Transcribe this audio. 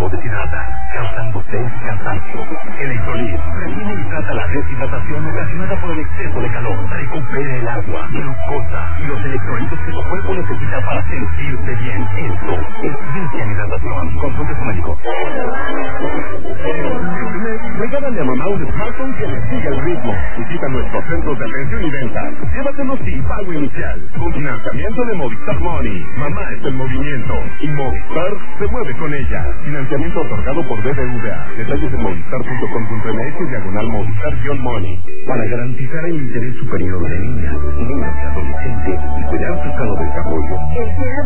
polvo deshidrata, causando sed y cansancio. Electrolit previene y trata la deshidratación ocasionada por el exceso de calor. Recupera el agua, glucosa y los electrolitos que tu cuerpo necesita para sentirse bien. Esto es Vincian Hidratación. Consulte a su médico. Regálale a mamá un smartphone que le siga el ritmo. Visita nuestros centros de atención y venta. Llévatelo sin pago inicial. Con financiamiento de Movistar Money. Mamá está en movimiento. Y Movistar se mueve con ella. Financiamiento otorgado por BBVA. Detalles en movistar.com.mx/Movistar-Money. Para garantizar el interés superior de niñas, niños y adolescentes y cuidar su sano desarrollo.